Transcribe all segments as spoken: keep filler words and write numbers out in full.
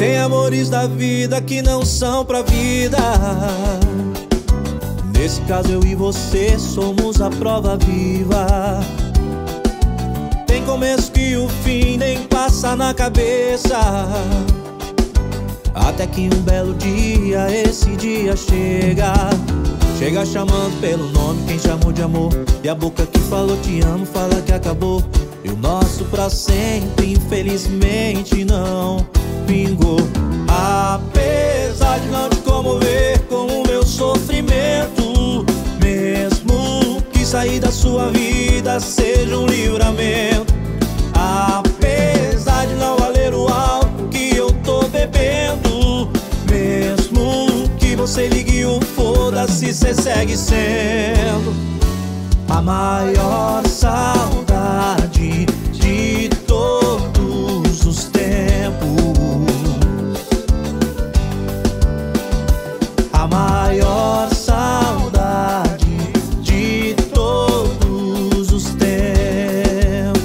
Tem amores da vida que não são pra vida. Nesse caso eu e você somos a prova viva. Tem começo que o fim nem passa na cabeça, até que um belo dia esse dia chega. Chega chamando pelo nome quem chamou de amor, e a boca que falou te amo fala que acabou. E o nosso pra sempre infelizmente não vingou. Apesar de não te comover com o meu sofrimento, mesmo que sair da sua vida seja um livramento. Apesar de não valer o álcool que eu tô bebendo, mesmo que você ligue o foda-se, cê segue sendo a maior saudade de todos os tempos. A maior saudade de todos os tempos.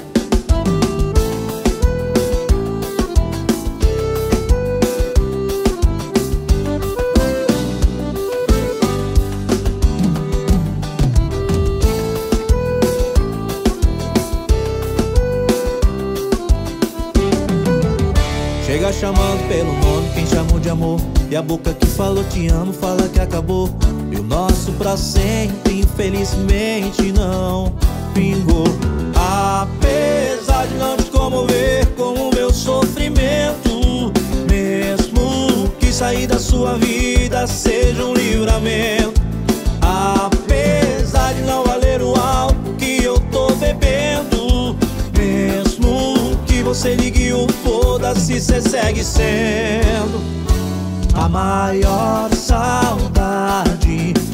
Chega chamando pelo nome quem chamou de amor, e a boca que falou te amo fala que acabou. E o nosso pra sempre infelizmente não vingou. Apesar de não te comover com o meu sofrimento, mesmo que sair da sua vida seja um livramento. Apesar de não valer o álcool que eu tô bebendo, mesmo que você ligue o foda-se, cê segue sendo a maior saudade